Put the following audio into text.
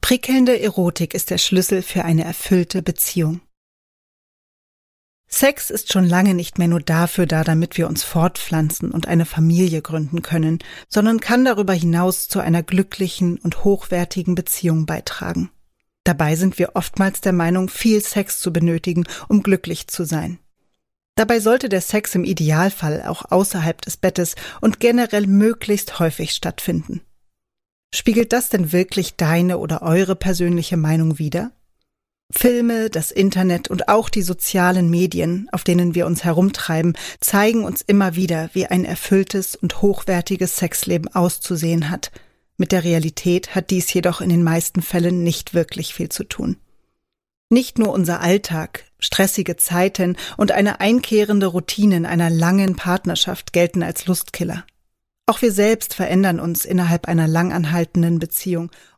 Prickelnde Erotik ist der Schlüssel für eine erfüllte Beziehung. Sex ist schon lange nicht mehr nur dafür da, damit wir uns fortpflanzen und eine Familie gründen können, sondern kann darüber hinaus zu einer glücklichen und hochwertigen Beziehung beitragen. Dabei sind wir oftmals der Meinung, viel Sex zu benötigen, um glücklich zu sein. Dabei sollte der Sex im Idealfall auch außerhalb des Bettes und generell möglichst häufig stattfinden. Spiegelt das denn wirklich deine oder eure persönliche Meinung wider? Filme, das Internet und auch die sozialen Medien, auf denen wir uns herumtreiben, zeigen uns immer wieder, wie ein erfülltes und hochwertiges Sexleben auszusehen hat. Mit der Realität hat dies jedoch in den meisten Fällen nicht wirklich viel zu tun. Nicht nur unser Alltag, stressige Zeiten und eine einkehrende Routine in einer langen Partnerschaft gelten als Lustkiller. Auch wir selbst verändern uns innerhalb einer langanhaltenden Beziehung